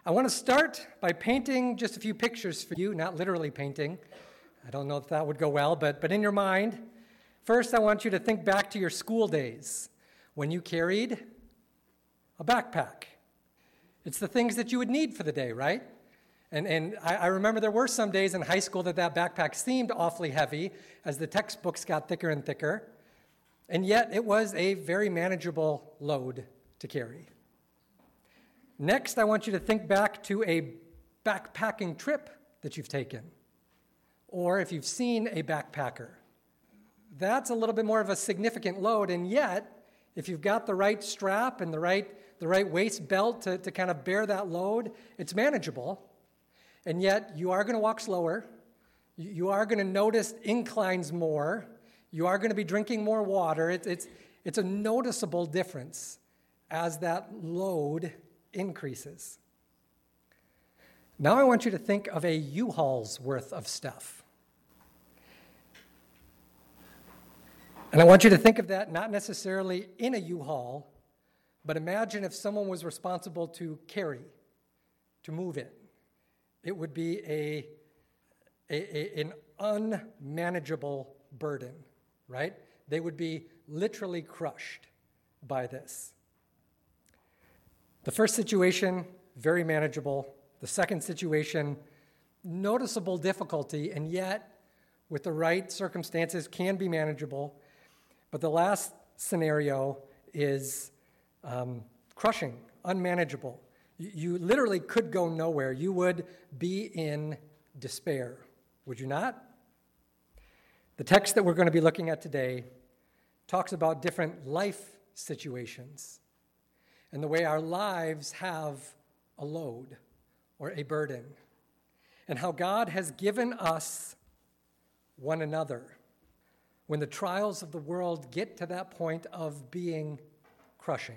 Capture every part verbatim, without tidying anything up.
I want to start by painting just a few pictures for you, not literally painting. I don't know if that would go well, but, but in your mind. First, I want you to think back to your school days when you carried a backpack. It's the things that you would need for the day, right? And, and I, I remember there were some days in high school that that backpack seemed awfully heavy as the textbooks got thicker and thicker. And yet, it was a very manageable load to carry. Next, I want you to think back to a backpacking trip that you've taken, or if you've seen a backpacker. That's a little bit more of a significant load, and yet, if you've got the right strap and the right, the right waist belt to, to kind of bear that load, it's manageable, and yet you are going to walk slower, you are going to notice inclines more, you are going to be drinking more water. It's, it's, it's a noticeable difference as that load increases. Now I want you to think of a U-Haul's worth of stuff. And I want you to think of that not necessarily in a U-Haul, but imagine if someone was responsible to carry, to move it. It would be a, a, a an unmanageable burden, right? They would be literally crushed by this. The first situation, very manageable. The second situation, noticeable difficulty, and yet, with the right circumstances, can be manageable. But the last scenario is um, crushing, unmanageable. You, you literally could go nowhere. You would be in despair, would you not? The text that we're going to be looking at today talks about different life situations and the way our lives have a load or a burden, and how God has given us one another when the trials of the world get to that point of being crushing.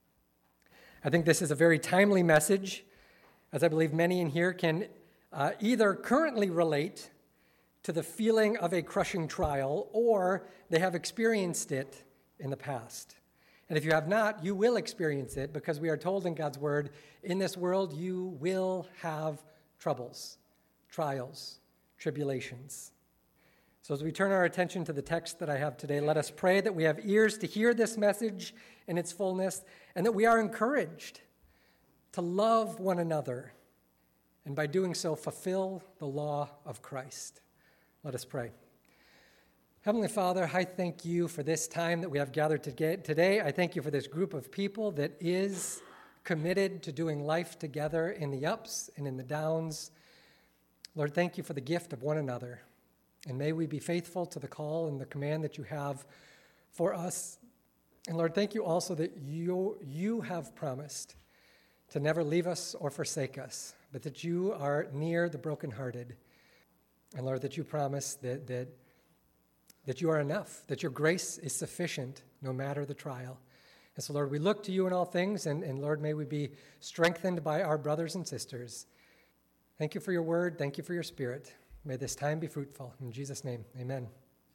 I think this is a very timely message, as I believe many in here can uh, either currently relate to the feeling of a crushing trial, or they have experienced it in the past. And if you have not, you will experience it, because we are told in God's word, in this world you will have troubles, trials, tribulations. So as we turn our attention to the text that I have today, let us pray that we have ears to hear this message in its fullness, and that we are encouraged to love one another, and by doing so, fulfill the law of Christ. Let us pray. Heavenly Father, I thank you for this time that we have gathered today. I thank you for this group of people that is committed to doing life together in the ups and in the downs. Lord, thank you for the gift of one another. And may we be faithful to the call and the command that you have for us. And Lord, thank you also that you, you have promised to never leave us or forsake us, but that you are near the brokenhearted. And Lord, that you promise that that that you are enough, that your grace is sufficient no matter the trial. And so, Lord, we look to you in all things, and, and Lord, may we be strengthened by our brothers and sisters. Thank you for your word. Thank you for your spirit. May this time be fruitful. In Jesus' name, amen.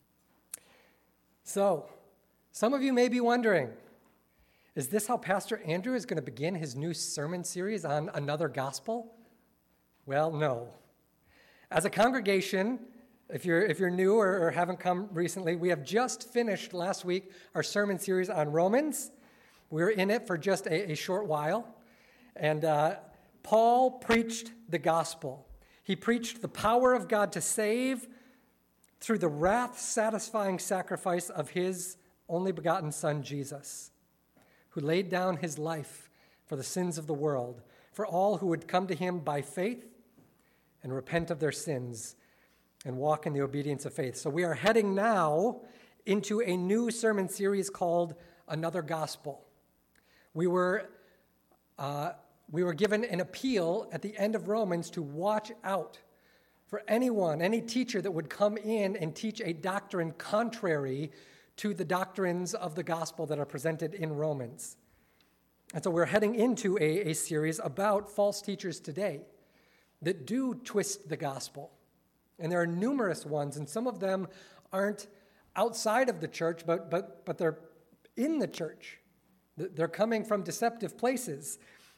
So, some of you may be wondering, is this how Pastor Andrew is going to begin his new sermon series on another gospel? Well, no. As a congregation, If you're if you're new or, or haven't come recently, we have just finished last week our sermon series on Romans. We were in it for just a, a short while. And uh, Paul preached the gospel. He preached the power of God to save through the wrath-satisfying sacrifice of his only begotten Son, Jesus, who laid down his life for the sins of the world, for all who would come to him by faith and repent of their sins and walk in the obedience of faith. So we are heading now into a new sermon series called Another Gospel. We were uh, we were given an appeal at the end of Romans to watch out for anyone, any teacher that would come in and teach a doctrine contrary to the doctrines of the gospel that are presented in Romans. And so we're heading into a, a series about false teachers today that do twist the gospel. And there are numerous ones, and some of them aren't outside of the church, but but but they're in the church. They're coming from deceptive places.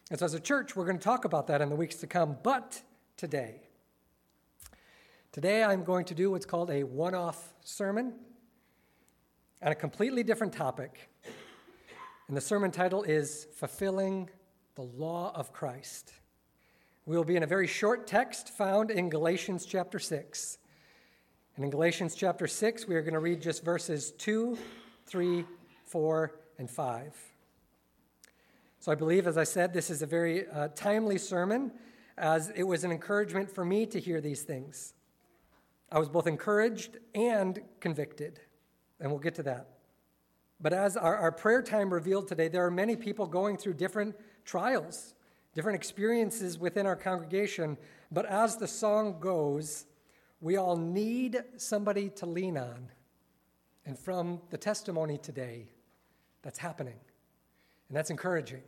And so as a church, we're going to talk about that in the weeks to come. But today, today I'm going to do what's called a one-off sermon on a completely different topic. And the sermon title is Fulfilling the Law of Christ. We will be in a very short text found in Galatians chapter six. And in Galatians chapter six, we are going to read just verses two, three, four, and five. So I believe, as I said, this is a very uh, timely sermon, as it was an encouragement for me to hear these things. I was both encouraged and convicted, and we'll get to that. But as our, our prayer time revealed today, there are many people going through different trials, different experiences within our congregation. But as the song goes, we all need somebody to lean on. And from the testimony today, that's happening. And that's encouraging.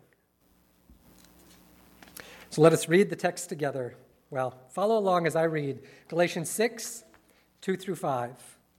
So let us read the text together. Well, follow along as I read Galatians six, two through five.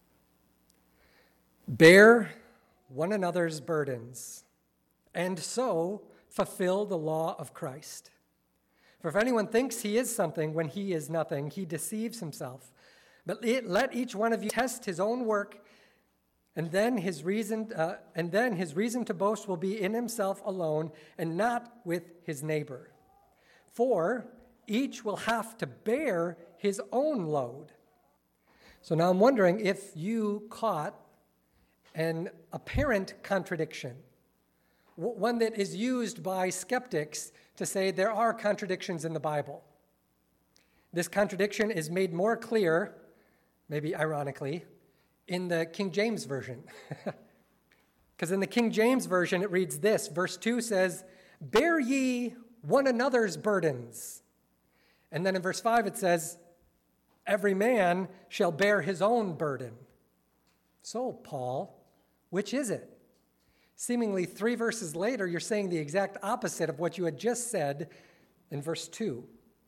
Bear one another's burdens, and so fulfill the law of Christ. For if anyone thinks he is something when he is nothing, he deceives himself. But let each one of you test his own work, and then his reason, uh, and then his reason to boast will be in himself alone, and not with his neighbor. For each will have to bear his own load. So now I'm wondering if you caught an apparent contradiction, one that is used by skeptics to say there are contradictions in the Bible. This contradiction is made more clear, maybe ironically, in the King James Version. Because in the King James Version, it reads this. Verse two says, bear ye one another's burdens. And then in verse five, it says, every man shall bear his own burden. So, Paul, which is it? Seemingly three verses later, you're saying the exact opposite of what you had just said in verse two.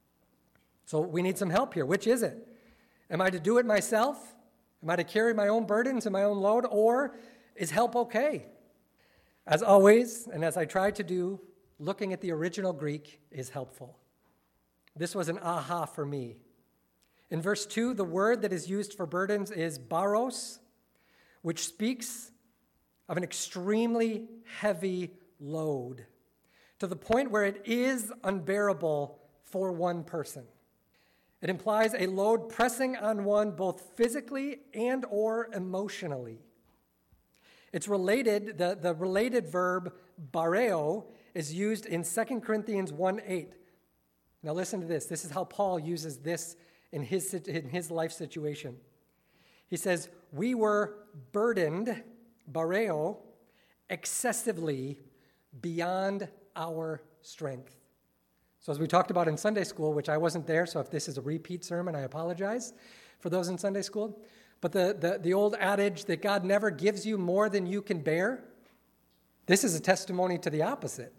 So we need some help here. Which is it? Am I to do it myself? Am I to carry my own burdens and my own load? Or is help okay? As always, and as I try to do, looking at the original Greek is helpful. This was an aha for me. In verse two, the word that is used for burdens is baros, which speaks of an extremely heavy load to the point where it is unbearable for one person. It implies a load pressing on one both physically and or emotionally. It's related, the, the related verb bareo is used in Second Corinthians one eight. Now listen to this. This is how Paul uses this in his, in his life situation. He says, we were burdened, bareo, excessively beyond our strength. So as we talked about in Sunday school, which I wasn't there, so if this is a repeat sermon, I apologize for those in Sunday school. But the, the, the old adage that God never gives you more than you can bear, this is a testimony to the opposite.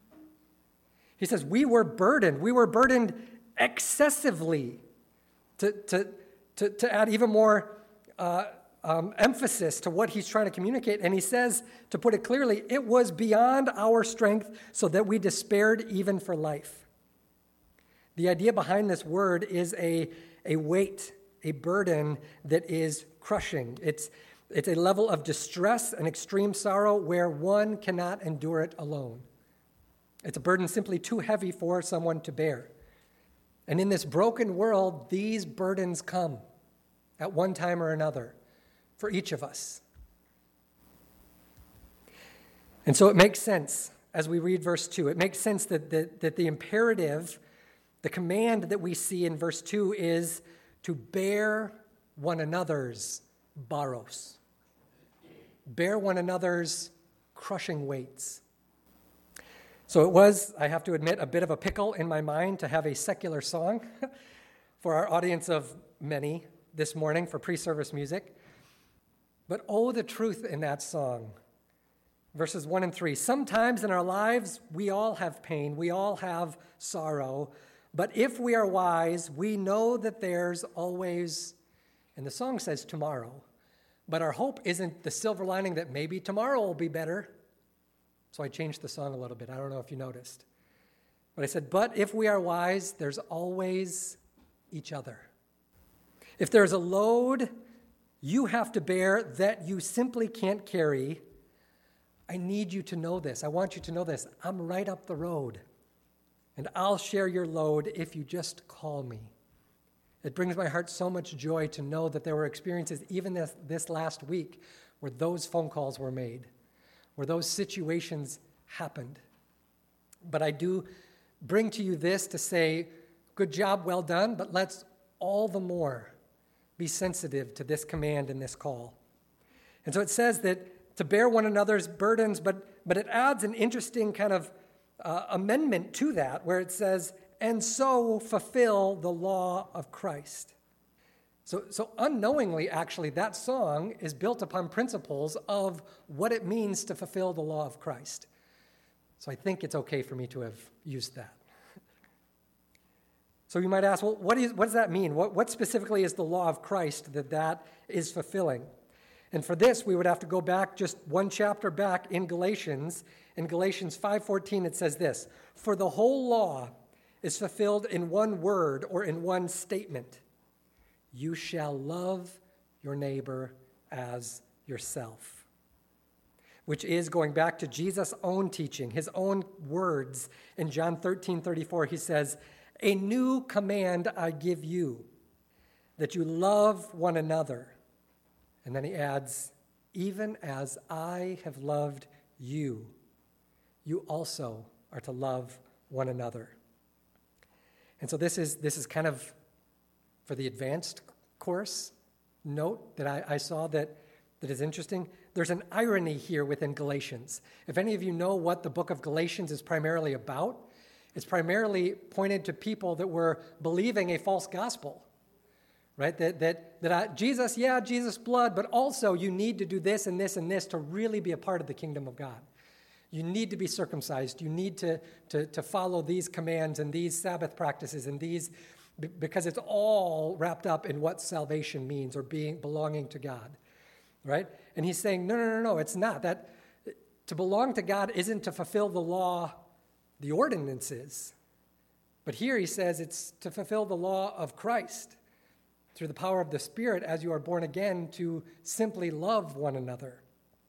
He says, we were burdened. We were burdened excessively. To, to, to, to add even more uh, um, emphasis to what he's trying to communicate. And he says, to put it clearly, it was beyond our strength so that we despaired even for life. The idea behind this word is a, a weight, a burden that is crushing. It's, it's a level of distress and extreme sorrow where one cannot endure it alone. It's a burden simply too heavy for someone to bear. And in this broken world, these burdens come at one time or another for each of us. And so it makes sense as we read verse two. It makes sense that the, that the imperative, the command that we see in verse two is to bear one another's baros. Bear one another's crushing weights. So it was, I have to admit, a bit of a pickle in my mind to have a secular song for our audience of many this morning for pre-service music. But oh, the truth in that song. Verses one and three. Sometimes in our lives, we all have pain. We all have sorrow. But if we are wise, we know that there's always, and the song says tomorrow, but our hope isn't the silver lining that maybe tomorrow will be better. So I changed the song a little bit. I don't know if you noticed. But I said, but if we are wise, there's always each other. If there's a load you have to bear that you simply can't carry, I need you to know this. I want you to know this. I'm right up the road, and I'll share your load if you just call me. It brings my heart so much joy to know that there were experiences even this, this last week where those phone calls were made, where those situations happened. But I do bring to you this to say, good job, well done, but let's all the more be sensitive to this command and this call. And so it says that to bear one another's burdens, but, but it adds an interesting kind of uh, amendment to that where it says, and so fulfill the law of Christ. So, so unknowingly, actually, that song is built upon principles of what it means to fulfill the law of Christ. So I think it's okay for me to have used that. So you might ask, well, what, is, what does that mean? What, what specifically is the law of Christ that that is fulfilling? And for this, we would have to go back just one chapter back in Galatians. In Galatians five fourteen, it says this, for the whole law is fulfilled in one word or in one statement. You shall love your neighbor as yourself. Which is going back to Jesus' own teaching, his own words. In John thirteen thirty-four, he says, a new command I give you, that you love one another. And then he adds, even as I have loved you, you also are to love one another. And so this is this is kind of, for the advanced course, note that I, I saw that, that is interesting. There's an irony here within Galatians. If any of you know what the book of Galatians is primarily about, it's primarily pointed to people that were believing a false gospel, right? That that that I, Jesus, yeah, Jesus' blood, but also you need to do this and this and this to really be a part of the kingdom of God. You need to be circumcised. You need to, to, to follow these commands and these Sabbath practices and these, because it's all wrapped up in what salvation means or being belonging to God, right? And he's saying, no, no, no, no, it's not. That to belong to God isn't to fulfill the law, the ordinances. But here he says it's to fulfill the law of Christ through the power of the Spirit as you are born again to simply love one another.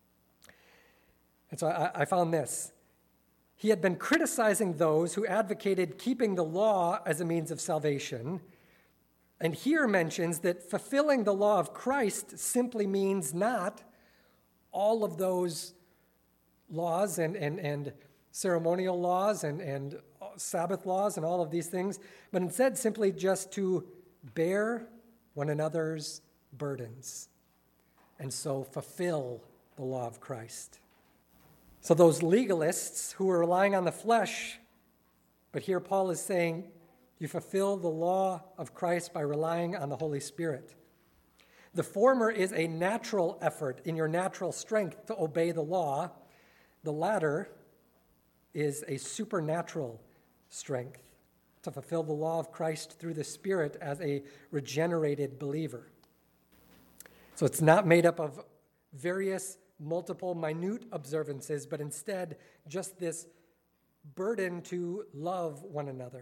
And so I, I found this. He had been criticizing those who advocated keeping the law as a means of salvation, and here mentions that fulfilling the law of Christ simply means not all of those laws and, and, and ceremonial laws and, and Sabbath laws and all of these things, but instead simply just to bear one another's burdens, and so fulfill the law of Christ. So those legalists who were relying on the flesh, but here Paul is saying, you fulfill the law of Christ by relying on the Holy Spirit. The former is a natural effort in your natural strength to obey the law. The latter is a supernatural strength to fulfill the law of Christ through the Spirit as a regenerated believer. So it's not made up of various multiple minute observances, but instead just this burden to love one another.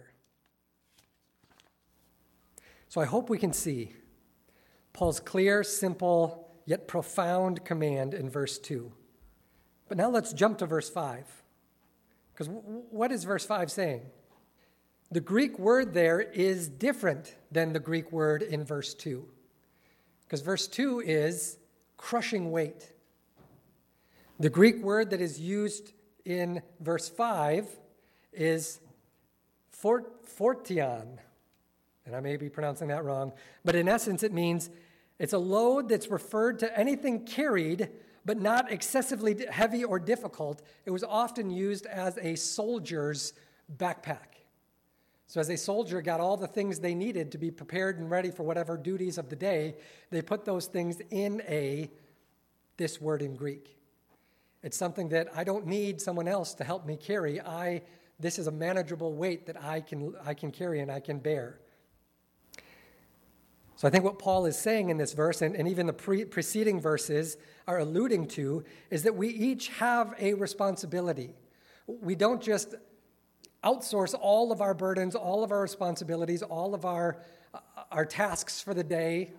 So I hope we can see Paul's clear, simple, yet profound command in verse two. But now let's jump to verse five. Because what is verse five saying? The Greek word there is different than the Greek word in verse two. Because verse two is crushing weight. The Greek word that is used in verse five is fort, fortion, and I may be pronouncing that wrong, but in essence it means it's a load that's referred to anything carried but not excessively heavy or difficult. It was often used as a soldier's backpack. So as a soldier got all the things they needed to be prepared and ready for whatever duties of the day, they put those things in a, this word in Greek. It's something that I don't need someone else to help me carry. I, this is a manageable weight that I can, I can carry and I can bear. So I think what Paul is saying in this verse, and, and even the pre- preceding verses are alluding to, is that we each have a responsibility. We don't just outsource all of our burdens, all of our responsibilities, all of our, uh, our tasks for the day.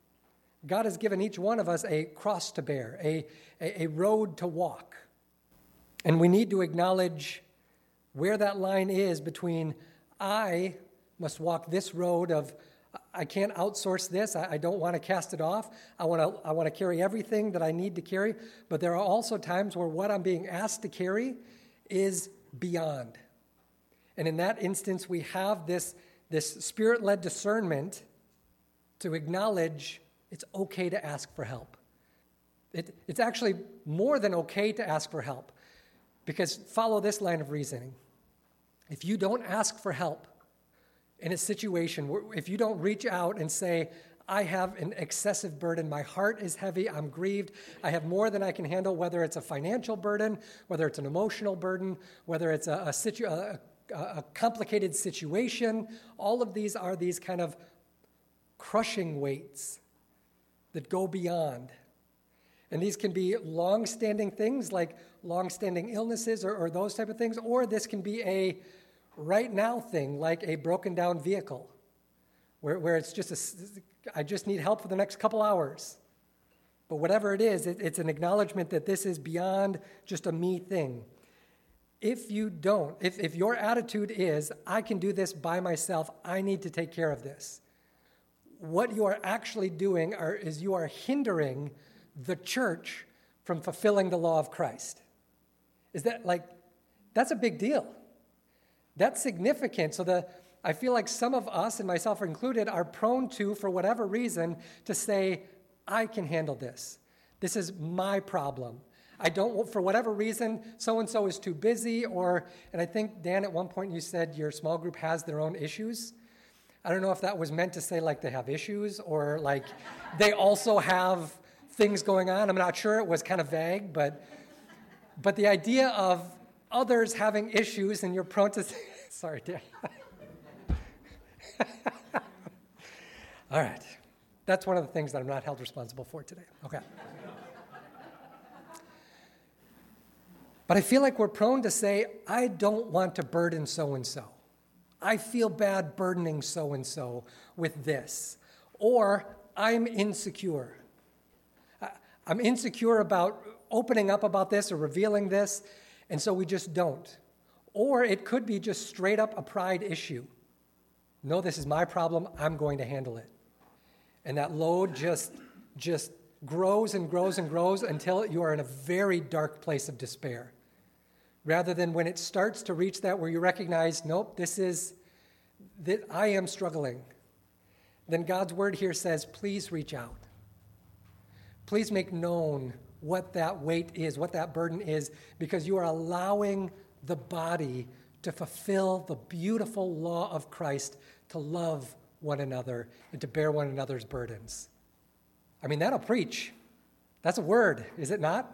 God has given each one of us a cross to bear, a, a, a road to walk. And we need to acknowledge where that line is between I must walk this road of I can't outsource this. I, I don't want to cast it off. I want to I want to carry everything that I need to carry. But there are also times where what I'm being asked to carry is beyond. And in that instance, we have this, this spirit-led discernment to acknowledge it's okay to ask for help. It, it's actually more than okay to ask for help. Because follow this line of reasoning. If you don't ask for help in a situation, where, if you don't reach out and say, I have an excessive burden, my heart is heavy, I'm grieved, I have more than I can handle, whether it's a financial burden, whether it's an emotional burden, whether it's a, a, situ, a, a complicated situation, all of these are these kind of crushing weights that go beyond. And these can be long-standing things like long-standing illnesses or, or those type of things, or this can be a right-now thing like a broken-down vehicle where, where it's just, a, I just need help for the next couple hours. But whatever it is, it, it's an acknowledgement that this is beyond just a me thing. If you don't, if, if your attitude is, I can do this by myself, I need to take care of this, what you are actually doing are, is you are hindering the church from fulfilling the law of Christ. Is that like, that's a big deal. That's significant. So the I feel like some of us, and myself included, are prone to, for whatever reason, to say, I can handle this. This is my problem. I don't, for whatever reason, so-and-so is too busy, or, and I think, Dan, at one point you said your small group has their own issues. I don't know if that was meant to say like they have issues, or like they also have things going on. I'm not sure. It was kind of vague, but but the idea of others having issues and you're prone to say, sorry, Dan. All right. That's one of the things that I'm not held responsible for today. Okay. But I feel like we're prone to say, I don't want to burden so-and-so. I feel bad burdening so-and-so with this. Or I'm insecure. I'm insecure about opening up about this or revealing this, and so we just don't. Or it could be just straight up a pride issue. No, this is my problem, I'm going to handle it. And that load just, just grows and grows and grows until you are in a very dark place of despair. Rather than when it starts to reach that where you recognize, nope, this is, that I am struggling. Then God's word here says, please reach out. Please make known what that weight is, what that burden is, because you are allowing the body to fulfill the beautiful law of Christ to love one another and to bear one another's burdens. I mean, that'll preach. That's a word, is it not?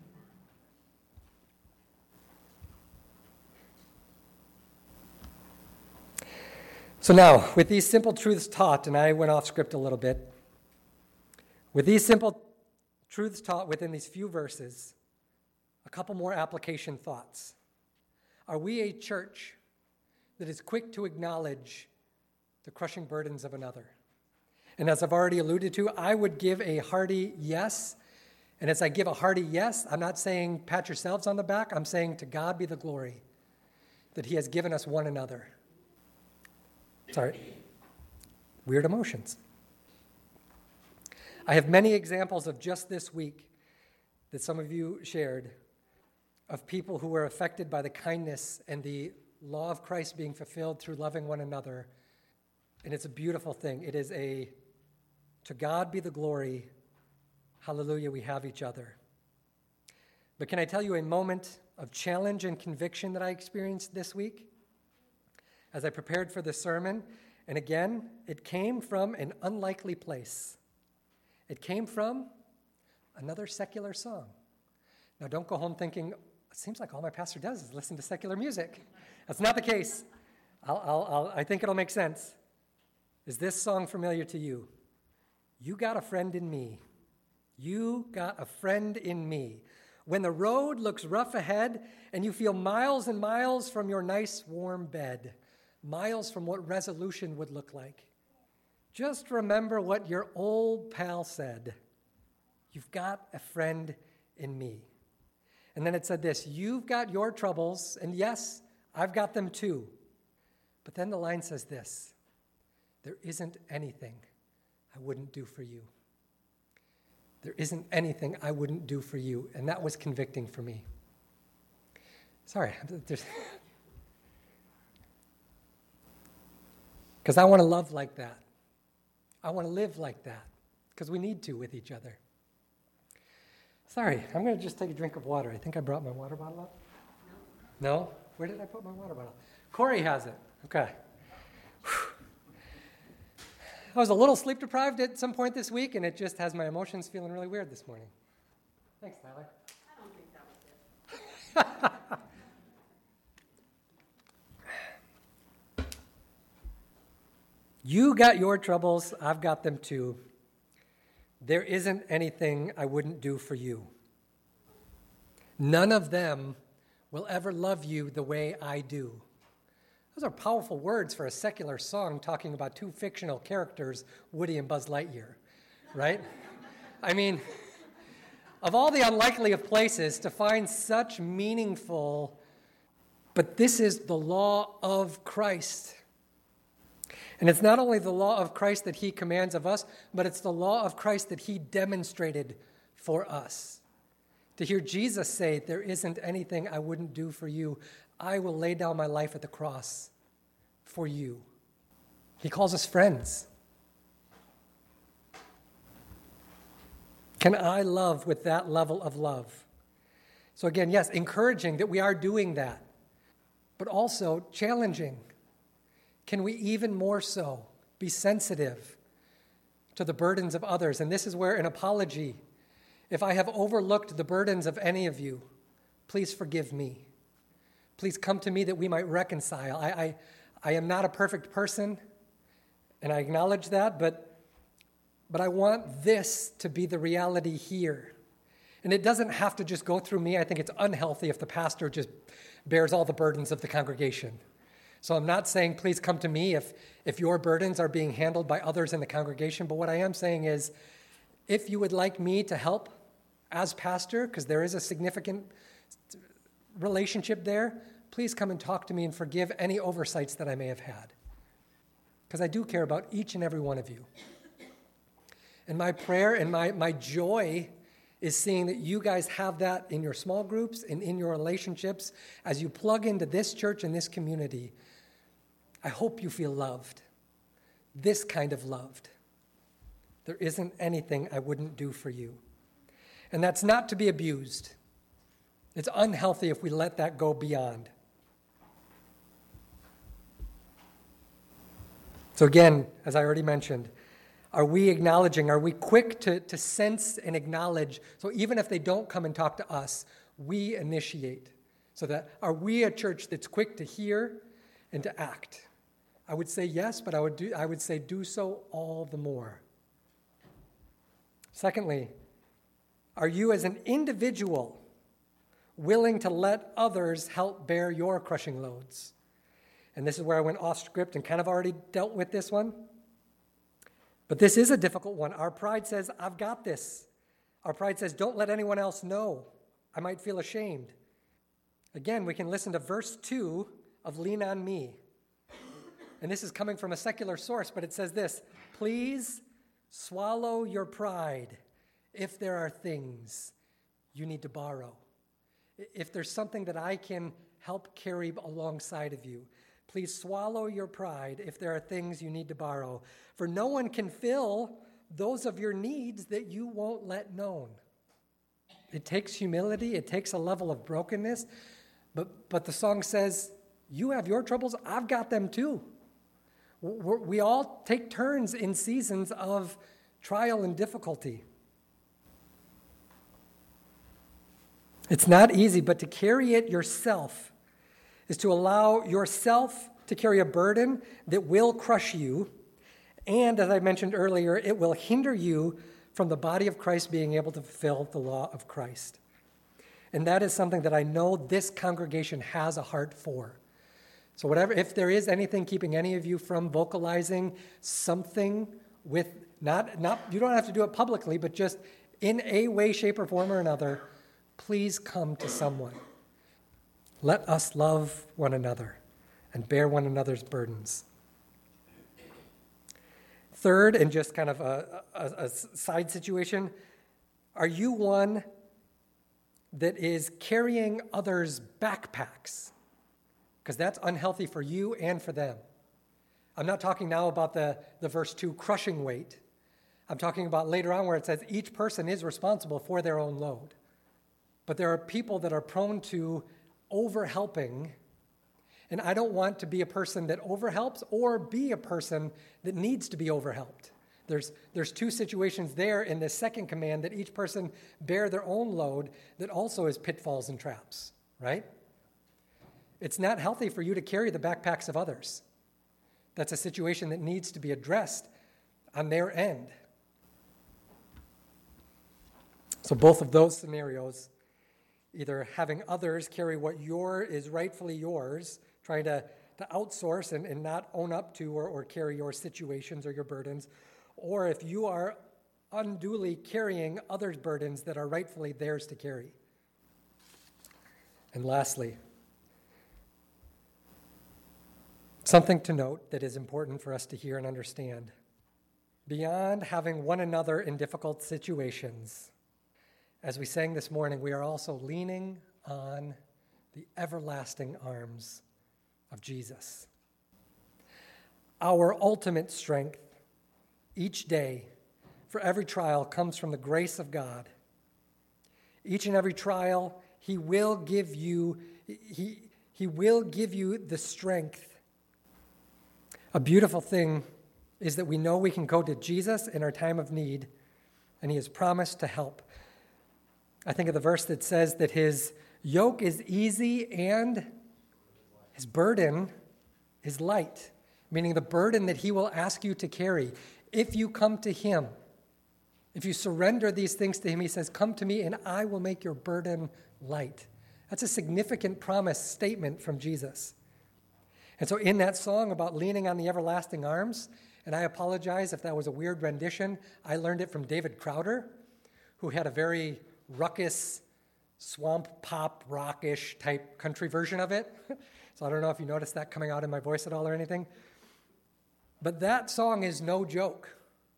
So now, with these simple truths taught, and I went off script a little bit, with these simple truths taught within these few verses, a couple more application thoughts. Are we a church that is quick to acknowledge the crushing burdens of another? And as I've already alluded to, I would give a hearty yes. And as I give a hearty yes, I'm not saying pat yourselves on the back. I'm saying to God be the glory that he has given us one another. Sorry, weird emotions. I have many examples of just this week that some of you shared of people who were affected by the kindness and the law of Christ being fulfilled through loving one another. And it's a beautiful thing. It is a, to God be the glory, hallelujah, we have each other. But can I tell you a moment of challenge and conviction that I experienced this week as I prepared for the sermon? And again, it came from an unlikely place. It came from another secular song. Now, don't go home thinking, it seems like all my pastor does is listen to secular music. That's not the case. I'll, I'll, I'll, I think it'll make sense. Is this song familiar to you? You got a friend in me. You got a friend in me. When the road looks rough ahead and you feel miles and miles from your nice warm bed, miles from what resolution would look like, just remember what your old pal said. You've got a friend in me. And then it said this, you've got your troubles, and yes, I've got them too. But then the line says this, there isn't anything I wouldn't do for you. There isn't anything I wouldn't do for you. And that was convicting for me. Sorry. Because I want to love like that. I want to live like that. Because we need to with each other. Sorry, I'm going to just take a drink of water. I think I brought my water bottle up. No? No? Where did I put my water bottle? Corey has it. Okay. Whew. I was a little sleep deprived at some point this week, and it just has my emotions feeling really weird this morning. Thanks, Tyler. I don't think that was it. You got your troubles, I've got them too. There isn't anything I wouldn't do for you. None of them will ever love you the way I do. Those are powerful words for a secular song talking about two fictional characters, Woody and Buzz Lightyear, right? I mean, of all the unlikely of places to find such meaningful, but this is the law of Christ. And it's not only the law of Christ that he commands of us, but it's the law of Christ that he demonstrated for us. To hear Jesus say, there isn't anything I wouldn't do for you. I will lay down my life at the cross for you. He calls us friends. Can I love with that level of love? So again, yes, encouraging that we are doing that, but also challenging. Can we even more so be sensitive to the burdens of others? And this is where an apology, if I have overlooked the burdens of any of you, please forgive me. Please come to me that we might reconcile. I, I, I am not a perfect person, and I acknowledge that, but, but I want this to be the reality here. And it doesn't have to just go through me. I think it's unhealthy if the pastor just bears all the burdens of the congregation. So I'm not saying, please come to me if, if your burdens are being handled by others in the congregation. But what I am saying is, if you would like me to help as pastor, because there is a significant relationship there, please come and talk to me and forgive any oversights that I may have had. Because I do care about each and every one of you. And my prayer and my, my joy is seeing that you guys have that in your small groups and in your relationships as you plug into this church and this community. I hope you feel loved, this kind of loved. There isn't anything I wouldn't do for you. And that's not to be abused. It's unhealthy if we let that go beyond. So again, as I already mentioned, are we acknowledging, are we quick to, to sense and acknowledge, so even if they don't come and talk to us, we initiate. So that, are we a church that's quick to hear and to act? I would say yes, but I would do, I would say do so all the more. Secondly, are you as an individual willing to let others help bear your crushing loads? And this is where I went off script and kind of already dealt with this one. But this is a difficult one. Our pride says, I've got this. Our pride says, don't let anyone else know. I might feel ashamed. Again, we can listen to verse two of Lean on Me. And this is coming from a secular source, but it says this, please swallow your pride if there are things you need to borrow. If there's something that I can help carry alongside of you, please swallow your pride if there are things you need to borrow. For no one can fill those of your needs that you won't let known. It takes humility. It takes a level of brokenness. But, but the song says, you have your troubles, I've got them too. We're, we all take turns in seasons of trial and difficulty. It's not easy, but to carry it yourself is to allow yourself to carry a burden that will crush you, and as I mentioned earlier, it will hinder you from the body of Christ being able to fulfill the law of Christ. And that is something that I know this congregation has a heart for. So whatever, if there is anything keeping any of you from vocalizing something with, not, not, you don't have to do it publicly, but just in a way, shape, or form or another, please come to someone. Let us love one another and bear one another's burdens. Third, and just kind of a, a, a side situation, are you one that is carrying others' backpacks? Because that's unhealthy for you and for them. I'm not talking now about the, the verse two, crushing weight. I'm talking about later on where it says each person is responsible for their own load. But there are people that are prone to over-helping, and I don't want to be a person that overhelps or be a person that needs to be overhelped. There's, there's two situations there in the second command that each person bear their own load that also is pitfalls and traps, right? It's not healthy for you to carry the backpacks of others. That's a situation that needs to be addressed on their end. So both of those scenarios, either having others carry what your is rightfully yours, trying to, to outsource and, and not own up to or, or carry your situations or your burdens, or if you are unduly carrying others' burdens that are rightfully theirs to carry. And lastly, something to note that is important for us to hear and understand. Beyond having one another in difficult situations, as we sang this morning, we are also leaning on the everlasting arms of Jesus. Our ultimate strength each day for every trial comes from the grace of God. Each and every trial, he will give you, he, he will give you the strength. A beautiful thing is that we know we can go to Jesus in our time of need, and he has promised to help. I think of the verse that says that his yoke is easy and his burden is light, meaning the burden that he will ask you to carry. If you come to him, if you surrender these things to him, he says, come to me and I will make your burden light. That's a significant promise statement from Jesus. And so in that song about leaning on the everlasting arms, and I apologize if that was a weird rendition, I learned it from David Crowder, who had a very ruckus, swamp pop, rockish type country version of it. So I don't know if you noticed that coming out in my voice at all or anything. But that song is no joke.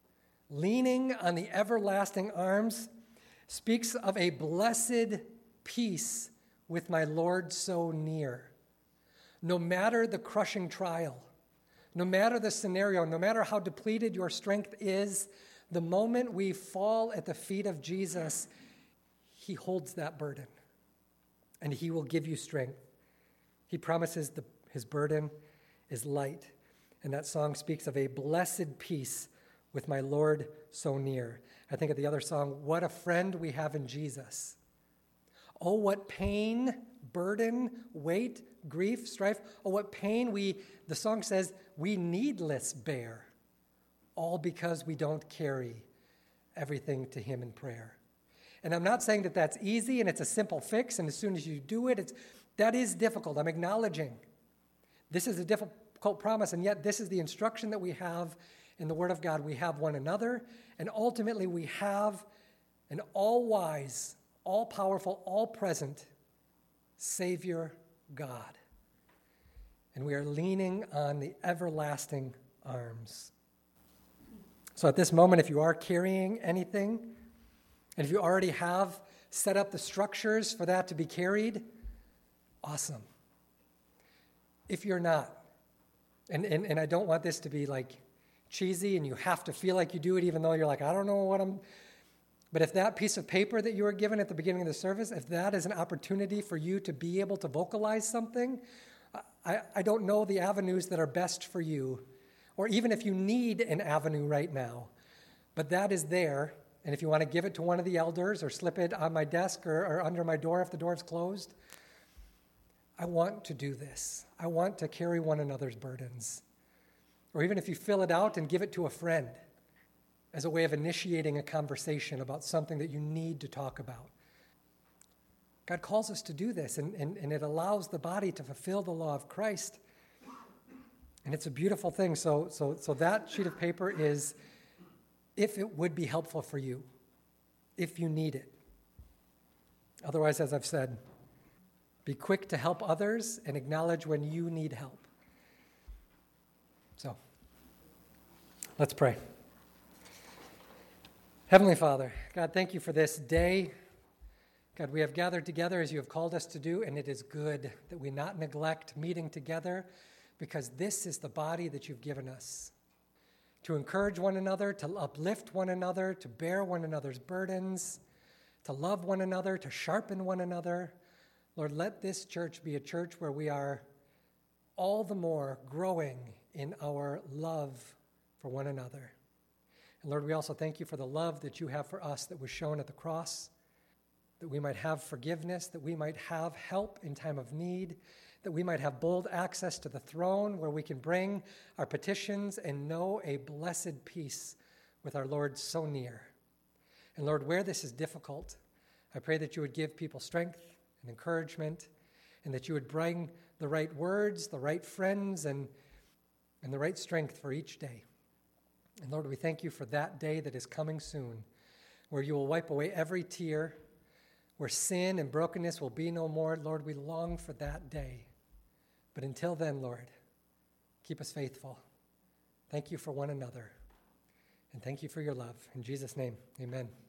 Leaning on the everlasting arms speaks of a blessed peace with my Lord so near. No matter the crushing trial, no matter the scenario, no matter how depleted your strength is, the moment we fall at the feet of Jesus, he holds that burden, and he will give you strength. He promises the, his burden is light, and that song speaks of a blessed peace with my Lord so near. I think of the other song, What a Friend We Have in Jesus. Oh, what pain, burden, weight, grief, strife. Oh, what pain we, the song says, we needless bear, all because we don't carry everything to him in prayer. And I'm not saying that that's easy and it's a simple fix, and as soon as you do it, it's that is difficult. I'm acknowledging this is a difficult promise, and yet this is the instruction that we have in the Word of God. We have one another, and ultimately we have an all-wise, all-powerful, all-present Savior God. And we are leaning on the everlasting arms. So at this moment, if you are carrying anything, and if you already have set up the structures for that to be carried, awesome. If you're not, and, and, and I don't want this to be like cheesy and you have to feel like you do it even though you're like, I don't know what I'm, but if that piece of paper that you were given at the beginning of the service, if that is an opportunity for you to be able to vocalize something, I, I don't know the avenues that are best for you, or even if you need an avenue right now, but that is there. And if you want to give it to one of the elders or slip it on my desk or, or under my door if the door is closed, I want to do this. I want to carry one another's burdens. Or even if you fill it out and give it to a friend as a way of initiating a conversation about something that you need to talk about. God calls us to do this, and, and, and it allows the body to fulfill the law of Christ. And it's a beautiful thing. So, so, so that sheet of paper is if it would be helpful for you, if you need it. Otherwise, as I've said, be quick to help others and acknowledge when you need help. So, let's pray. Heavenly Father, God, thank you for this day. God, we have gathered together as you have called us to do, and it is good that we not neglect meeting together, because this is the body that you've given us, to encourage one another, to uplift one another, to bear one another's burdens, to love one another, to sharpen one another. Lord, let this church be a church where we are all the more growing in our love for one another. And Lord, we also thank you for the love that you have for us that was shown at the cross, that we might have forgiveness, that we might have help in time of need, that we might have bold access to the throne where we can bring our petitions and know a blessed peace with our Lord so near. And Lord, where this is difficult, I pray that you would give people strength and encouragement, and that you would bring the right words, the right friends, and, and the right strength for each day. And Lord, we thank you for that day that is coming soon, where you will wipe away every tear, where sin and brokenness will be no more. Lord, we long for that day. But until then, Lord, keep us faithful. Thank you for one another. And thank you for your love. In Jesus' name, amen.